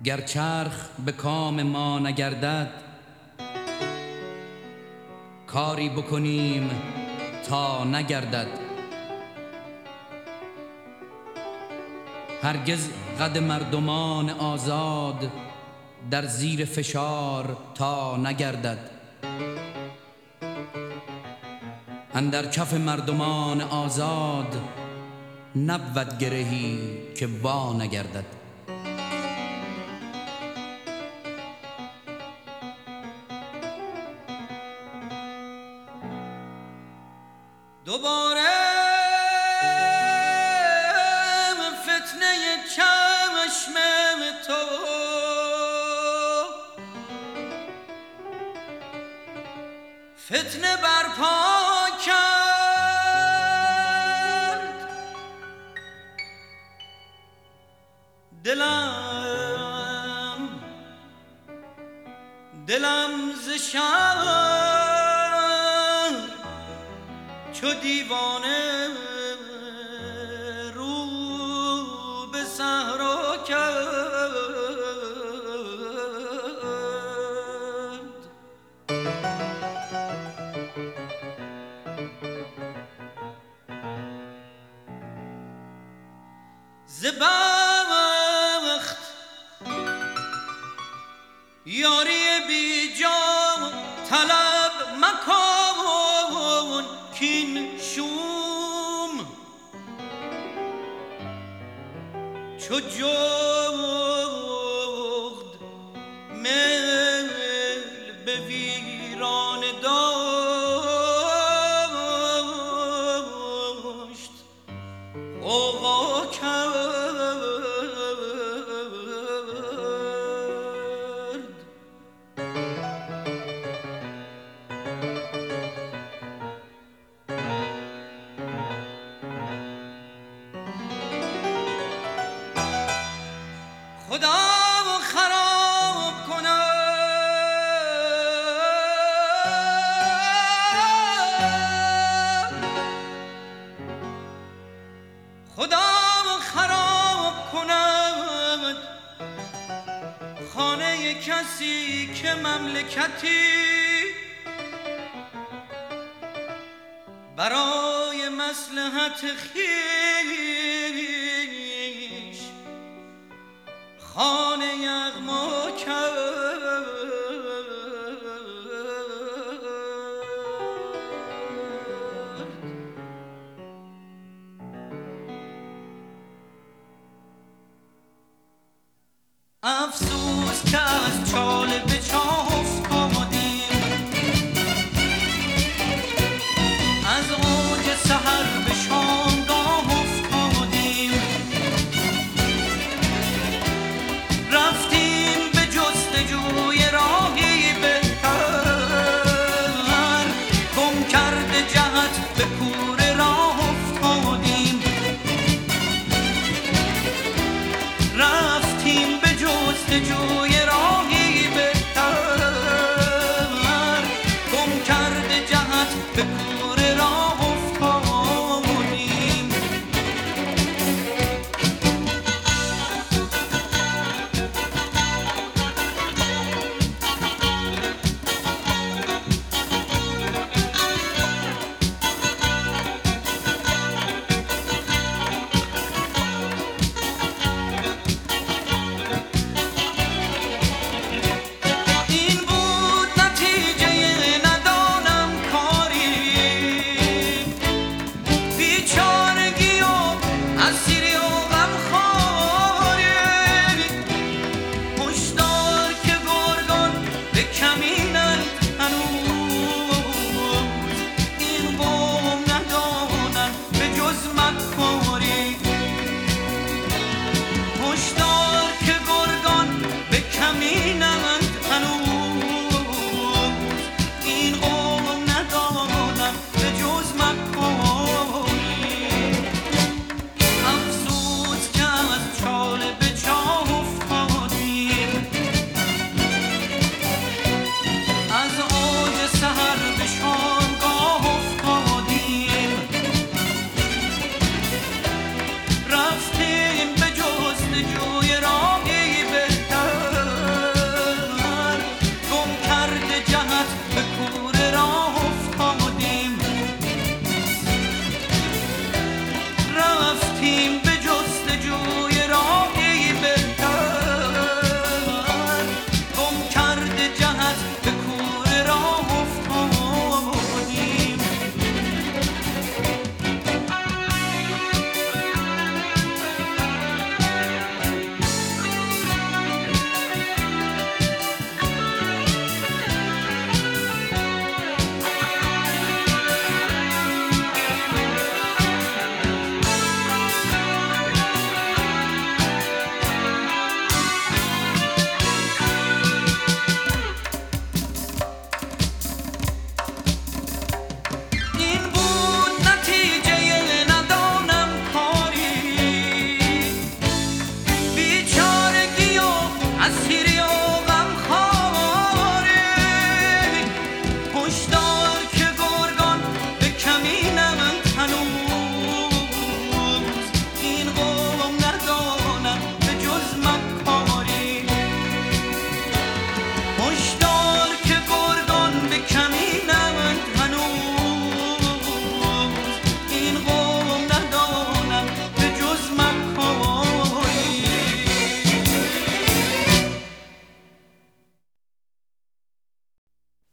گر چرخ به کام ما نگردد، کاری بکنیم تا نگردد. هرگز قد مردمان آزاد در زیر فشار تا نگردد. اندر کف مردمان آزاد نبود گرهی که وا نگردد. دوباره فتنه چشم تو فتنه برپا کرد. دلم ز شهر چو دیوانه رو به صحرا کرد. ز بخت یاری بی جا طلب مکن، کین شوم چو جغد میل به ویران داشت غوغا کرد. خدا خراب کند، خدا خراب کند خانه کسی که مملکتی برای مصلحت خویش خانه یغما کرد. افسوس که از چاله به چاه افتادیم، از اوج سحر به شامگاه افتادیم. رفتیم به جستجوی راهی بهتر، گم کرده جهت به کوره راه افتادیم. رفتیم به جستجوی راهی بهتر، اسیر